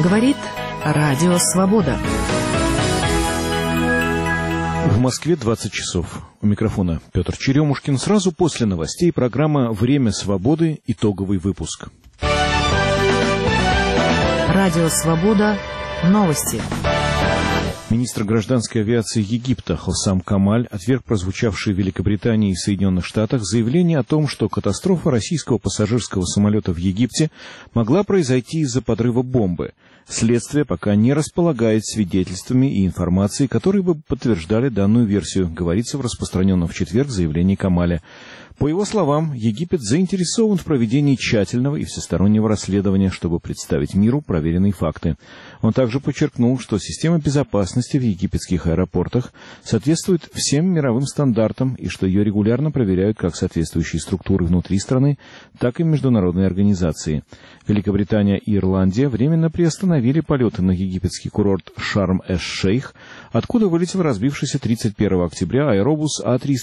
Говорит Радио Свобода. В Москве 20 часов. У микрофона Петр Черемушкин. Сразу после новостей программа «Время свободы». Итоговый выпуск. Радио Свобода. Новости. Министр гражданской авиации Египта Хоссам Камаль отверг прозвучавшие в Великобритании и Соединенных Штатах заявление о том, что катастрофа российского пассажирского самолета в Египте могла произойти из-за подрыва бомбы. Следствие пока не располагает свидетельствами и информацией, которые бы подтверждали данную версию, говорится в распространенном в четверг заявлении Камаля. По его словам, Египет заинтересован в проведении тщательного и всестороннего расследования, чтобы представить миру проверенные факты. Он также подчеркнул, что система безопасности в египетских аэропортах соответствует всем мировым стандартам и что ее регулярно проверяют как соответствующие структуры внутри страны, так и международные организации. Великобритания и Ирландия временно приостановили полеты на египетский курорт Шарм-эш-Шейх, откуда вылетел разбившийся 31 октября аэробус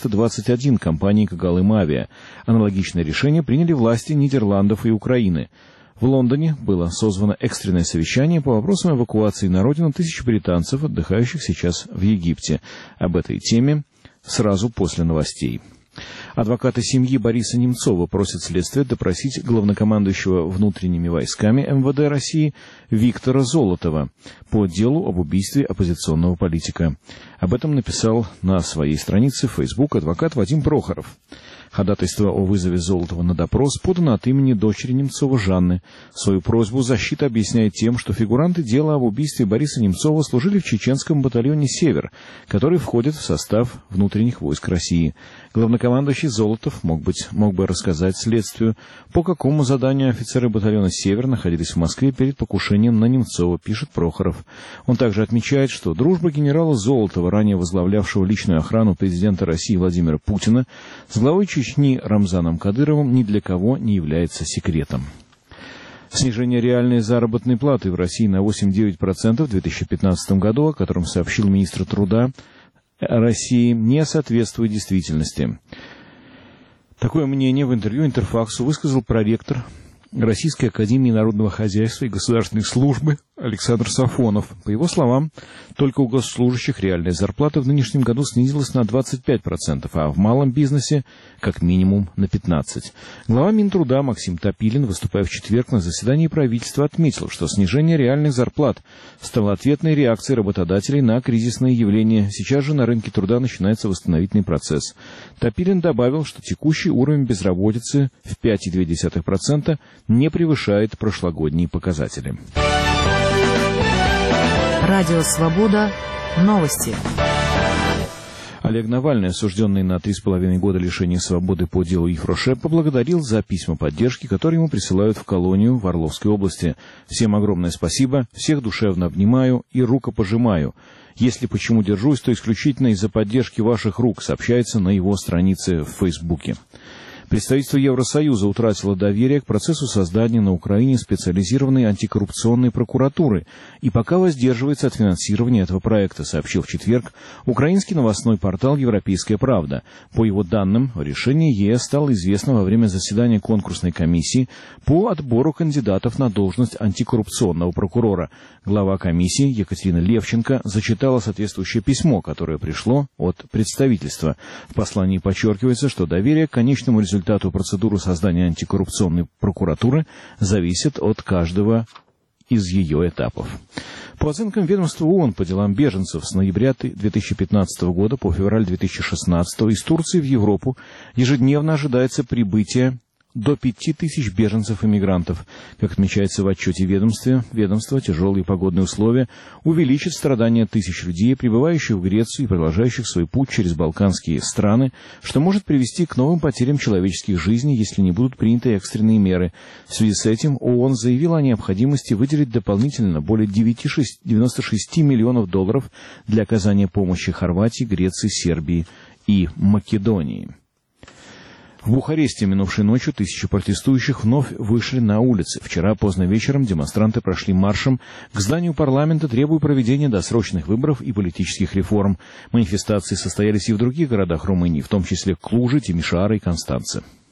А321 компании «Когалым Авиа». Аналогичное решение приняли власти Нидерландов и Украины. В Лондоне было созвано экстренное совещание по вопросам эвакуации на родину тысяч британцев, отдыхающих сейчас в Египте. Об этой теме сразу после новостей. Адвокаты семьи Бориса Немцова просят следствие допросить главнокомандующего внутренними войсками МВД России Виктора Золотова по делу об убийстве оппозиционного политика. Об этом написал на своей странице в Facebook адвокат Вадим Прохоров. Ходатайство о вызове Золотова на допрос подано от имени дочери Немцова Жанны. Свою просьбу защита объясняет тем, что фигуранты дела об убийстве Бориса Немцова служили в чеченском батальоне «Север», который входит в состав внутренних войск России. Главнокомандующий Золотов мог бы рассказать следствию, по какому заданию офицеры батальона «Север» находились в Москве перед покушением на Немцова, пишет Прохоров. Он также отмечает, что дружба генерала Золотова, ранее возглавлявшего личную охрану президента России Владимира Путина, с главой Чечни Рамзаном Кадыровым ни для кого не является секретом. Снижение реальной заработной платы в России на 8,9% в 2015 году, о котором сообщил министр труда России, не соответствует действительности. Такое мнение в интервью Интерфаксу высказал проректор Российской академии народного хозяйства и государственной службы Александр Сафонов. По его словам, только у госслужащих реальная зарплата в нынешнем году снизилась на 25%, а в малом бизнесе как минимум на 15%. Глава Минтруда Максим Топилин, выступая в четверг на заседании правительства, отметил, что снижение реальных зарплат стало ответной реакцией работодателей на кризисные явления. Сейчас же на рынке труда начинается восстановительный процесс. Топилин добавил, что текущий уровень безработицы в 5,2% не превышает прошлогодние показатели. Радио Свобода. Новости. Олег Навальный, осужденный на 3,5 года лишения свободы по делу Ефроше, поблагодарил за письма поддержки, которые ему присылают в колонию в Орловской области. «Всем огромное спасибо, всех душевно обнимаю и рукопожимаю. Если почему держусь, то исключительно из-за поддержки ваших рук», сообщается на его странице в Фейсбуке. Представительство Евросоюза утратило доверие к процессу создания на Украине специализированной антикоррупционной прокуратуры и пока воздерживается от финансирования этого проекта, сообщил в четверг украинский новостной портал «Европейская правда». По его данным, решение ЕС стало известно во время заседания конкурсной комиссии по отбору кандидатов на должность антикоррупционного прокурора. Глава комиссии Екатерина Левченко зачитала соответствующее письмо, которое пришло от представительства. В послании подчеркивается, что доверие к конечному результату процедуры создания антикоррупционной прокуратуры зависит от каждого из ее этапов. По оценкам ведомства ООН по делам беженцев, с ноября 2015 года по февраль 2016 из Турции в Европу ежедневно ожидается прибытие до 5000 беженцев и мигрантов. Как отмечается в отчете ведомства, тяжелые погодные условия увеличат страдания тысяч людей, прибывающих в Грецию и продолжающих свой путь через балканские страны, что может привести к новым потерям человеческих жизней, если не будут приняты экстренные меры. В связи с этим ООН заявила о необходимости выделить дополнительно более 96 миллионов долларов для оказания помощи Хорватии, Греции, Сербии и Македонии. В Бухаресте минувшей ночью тысячи протестующих вновь вышли на улицы. Вчера поздно вечером демонстранты прошли маршем к зданию парламента, требуя проведения досрочных выборов и политических реформ. Манифестации состоялись и в других городах Румынии, в том числе Клуже, Тимишоара и Констанце.